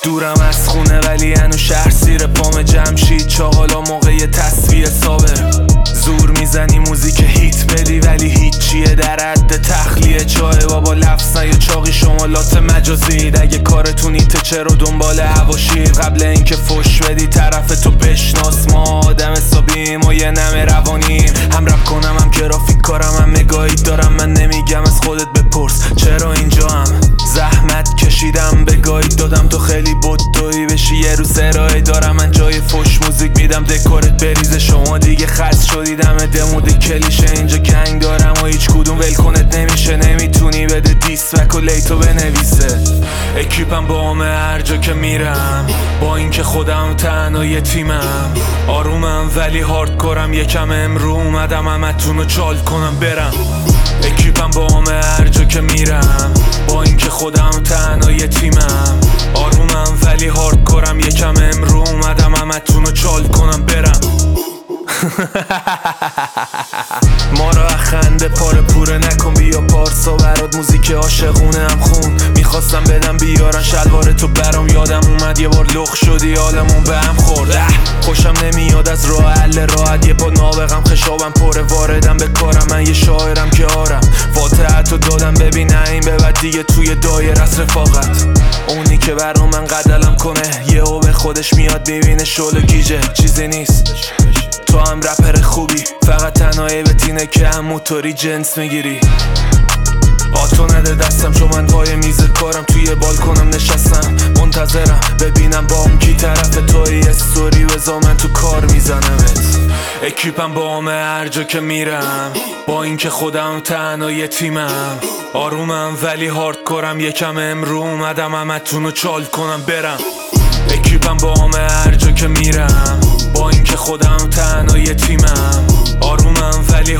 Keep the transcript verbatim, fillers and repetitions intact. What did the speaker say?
دورم از خونه ولی هنو شهر سیر پام جمشید چاقالا موقع تصفیه صابر. زور میزنی موزیک هیت بدی ولی هیچیه در حد تخلیه چای بابا لفظن یا چاقی شمالات مجازید. اگه کارتون ایته چرا دنبال هواشید قبل اینکه فش بدی طرف تو بشناس. ما آدم حسابیم و یه نمه روانیم، هم رپ کنم هم گرافیک کارم هم نگاهی دارم. من نمیگم از خودت بپرس چرا اینجا هم زحمت کشیدم به گاید دادم تو خیلی بدویی بشی یه روز ارائه دارم. من جای فش موزیک میدم دکورت بریزه شما دیگه خست شدی دم دمود کلیشه. اینجا گنگ دارم و هیچ کدوم ول کنت نمیشه، نمیتونی بده دیسبک و لیتو بنویسه. اکیپم با همه هر جا که میرم با اینکه خودم تنها یه تیمم. آرومم ولی هاردکورم یکم امرو اومدم همتونو چال کنم برم. اکیپم با همه هر جا که میرم با اینکه خودم تنها یه تیمم. آرومم ولی هاردکورم یکم امرو اومدم همتونو چال کنم برم. ما را خنده پاره پوره نکن بیا پارسا برات موزیک عاشقونه هم خون. میخواستم بدم بیارن شلوار تو برام یادم اومد یه بار لخ شدی حالمون به هم خورد. خوشم نمیاد از راه حل راحت یه با نابغم خشابم پره واردم به کارم. من یه شاعرم که آرم فاتحتو دادم ببین این به بعد دیگه توی دایره از رفاقت. اونی که برام من قدلم کنه یه او به خودش میاد ببینه شل گیجه چیزی نیست. تو هم رپر خوبی فقط تنهایی بتینه که هم موتوری جنس میگیری. آتو نده دستم چون من پای میز کارم توی بالکنم نشستم منتظرم ببینم با اون کی طرف توی استوری بزا من تو کار میزنمت. اکیپم با همه هر جا که میرم با اینکه خودم تنها یه تیمم. آرومم ولی هاردکورم یکم امرو اومدم همتونو چال کنم برم. اکیپم با همه هر جا که میرم با اینکه خودم تنها یه تیمم. آرومم ولی